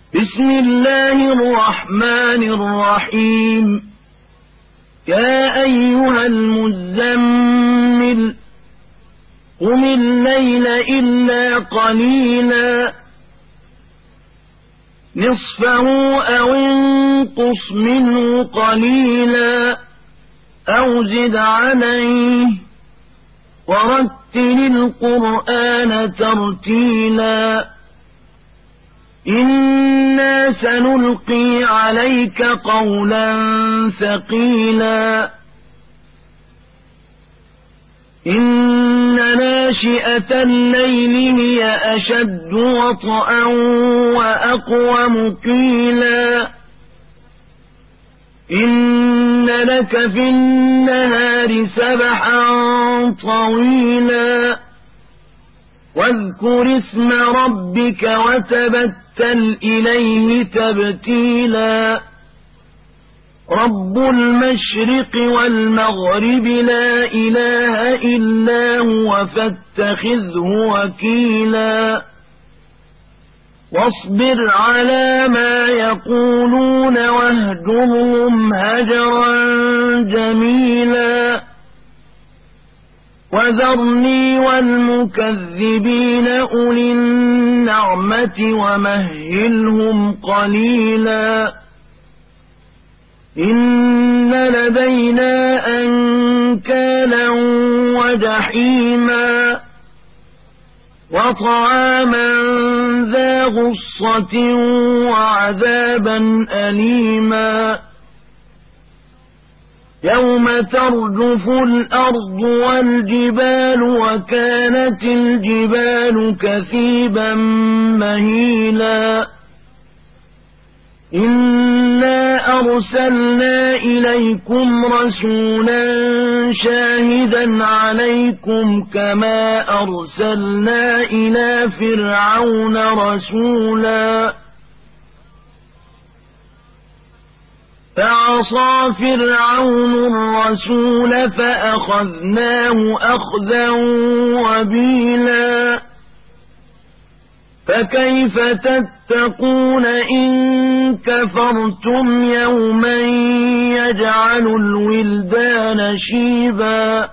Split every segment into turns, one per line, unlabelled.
بسم الله الرحمن الرحيم يا أيها المزمل قم الليل إلا قليلا نصفه أو انقص منه قليلا أو زد عليه ورتل القرآن ترتيلا إنا سنلقي عليك قولا ثقيلا إن ناشئة الليل هي أشد وطئا وأقوم قيلا إن لك في النهار سبحا طويلا واذكر اسم ربك وتبتل إليه تبتيلا رب المشرق والمغرب لا إله إلا هو فاتخذه وكيلا واصبر على ما يقولون واهجرهم هجرا جميلا وذرني والمكذبين أولي النعمة ومهلهم قليلا إن لدينا أنكالا وجحيما وطعاما ذا غصة وعذابا أليما يوم ترجف الأرض والجبال وكانت الجبال كثيبا مهيلا إنا أرسلنا إليكم رسولا شاهدا عليكم كما أرسلنا إلى فرعون رسولا فعصى فرعون الرسول فأخذناه أخذا وبيلا فكيف تتقون إن كفرتم يوما يجعل الولدان شيبا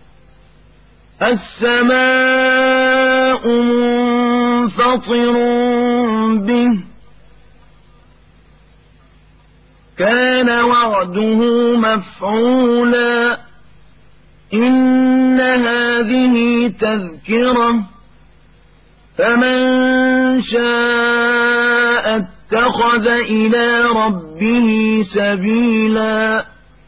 السماء منفطر به كان وعده مفعولا إن هذه تذكرة فمن شاء اتخذ إلى ربه سبيلا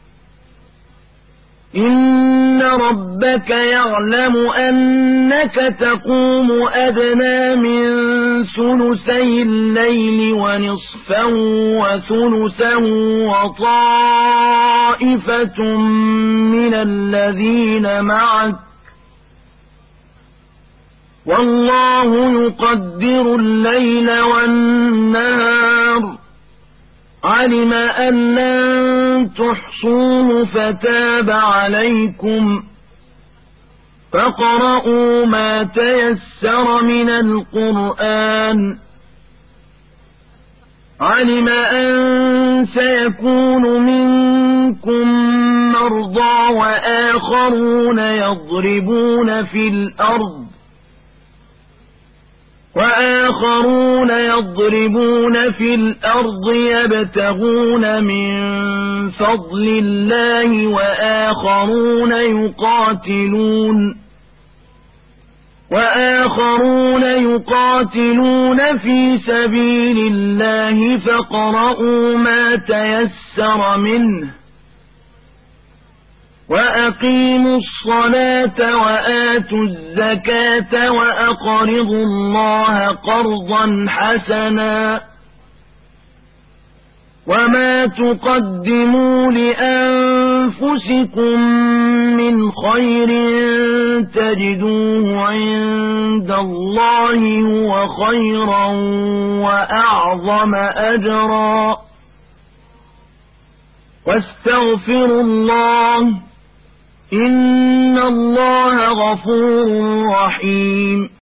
إن ربك يعلم أنك تقوم أدنى من ثلثي الليل ونصفه وثلثه وطائفة من الذين معك والله يقدر الليل والنهار علم أن لن تحصوه فتاب عليكم فاقرؤوا ما تيسر من القرآن علم أن سيكون منكم مرضى وآخرون يضربون في الأرض يبتغون من فضل الله وآخرون يقاتلون في سبيل الله فاقرؤوا ما تيسر منه وأقيموا الصلاة وآتوا الزكاة وأقرضوا الله قرضا حسنا وما تقدموا لأنفسكم من خير تجدوه عند الله هو خيرا وأعظم أجرا واستغفروا الله إن الله غفور رحيم